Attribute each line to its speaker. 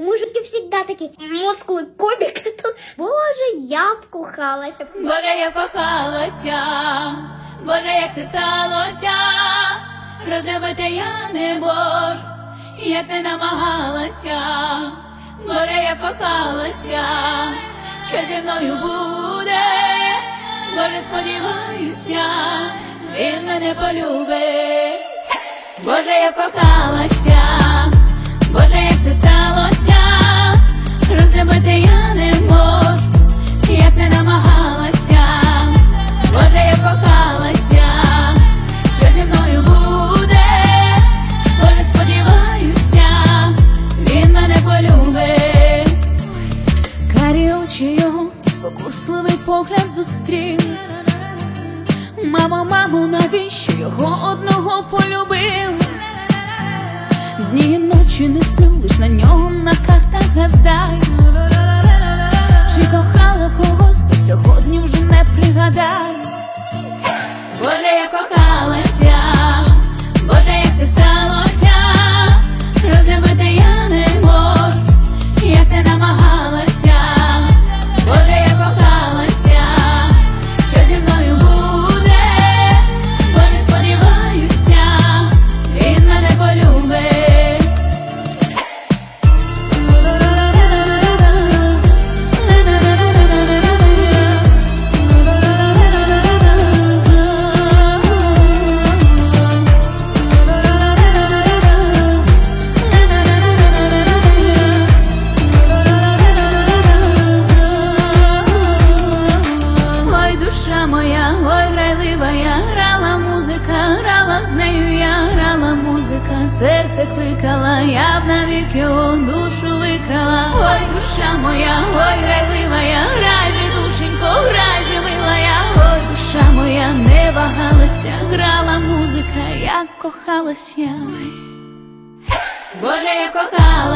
Speaker 1: Мужики всегда такие, мускулы, кубик. Боже, я б кохалася.
Speaker 2: Боже, я б кохалася. Боже, як це сталося. Розлюбити я не можу, як не намагалася. Боже, я б кохалася. Що зі мною буде? Боже, сподіваюся, він мене полюбить. Боже, я б кохалася. Боже, як це сталося. Розлюбити я не можу, як не намагалася. Боже, я б кохалася. Що зі мною буде? Боже, сподіваюся, він мене полюбить. Карі очі його, спокусливий погляд зустрів. Мамо, мамо, навіщо його одного полюбив? Дні і ночі не сплю, лиш на нього на картах гадаю. Чи кохала когось, то сьогодні вже не пригадаю. Боже, я кохалася. Боже, як це сталося. Розлюбити я не можу, як не намагалася. Боже, я кохалася. Що зі мною буде? Боже, сподіваюся, він мене полюбить. Ой, душа моя, ой, грайлива я, грала музика, грала з нею я, грала музика, серце кликала, я б навік його душу викрала. Ой, душа моя, ой, грайлива я, грай же, душенько, грай же, мила я. Ой, душа моя, не вагалася, грала музика, як кохалась я. Боже, я кохала.